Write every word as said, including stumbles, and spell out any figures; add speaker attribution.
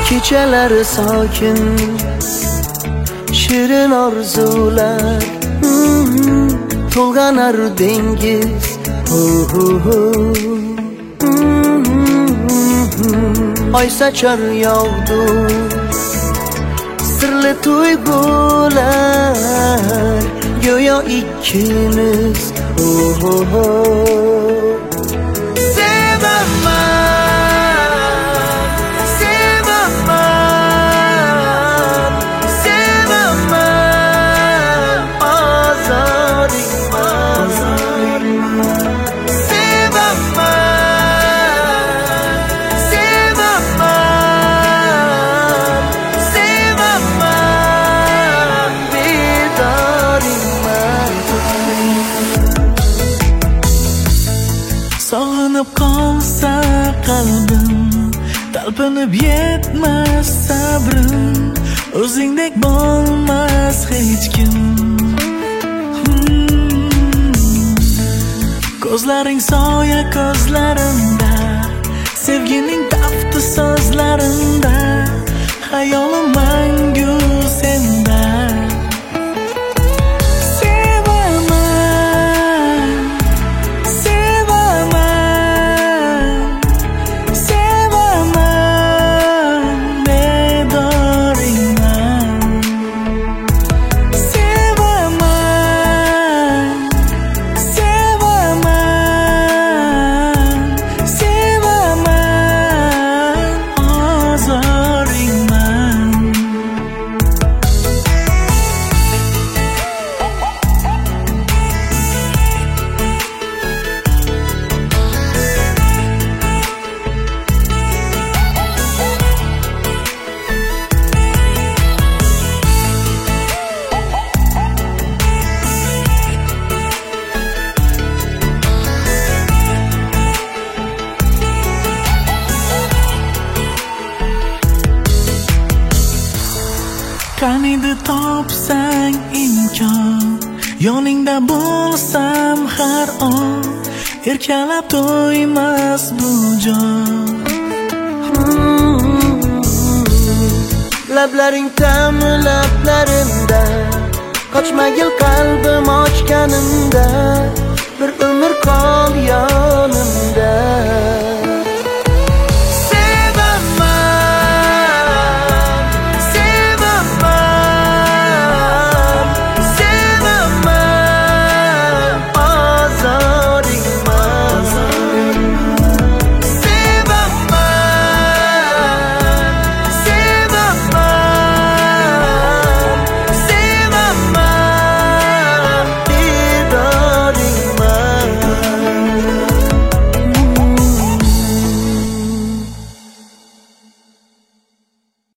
Speaker 1: Kechalari sokin, shirin orzular, mm-hmm. To'lg'anar dengiz, oh, oh, oh. Mm-hmm. Oy sochar yog'du, sirli tuyg'ular, go'yo ikkimiz, oh, oh, oh.
Speaker 2: Sog'inib qolsa qalbim, talpinib yetmas sabrim, o'zingdek bo'lmas hech kim. hmm. Ko'zlaring soya ko'zlarimda, sevgining tafti so'zlarimda, xayolim mangu senda. Qaniydi topsang imkon, yoningda bo'lsam har on, erkalab to'ymas bu jon.
Speaker 1: hmm. Lablaring ta'mi lablarimda, qochmagil qalbim ochganimda, bir umr qol yonimda.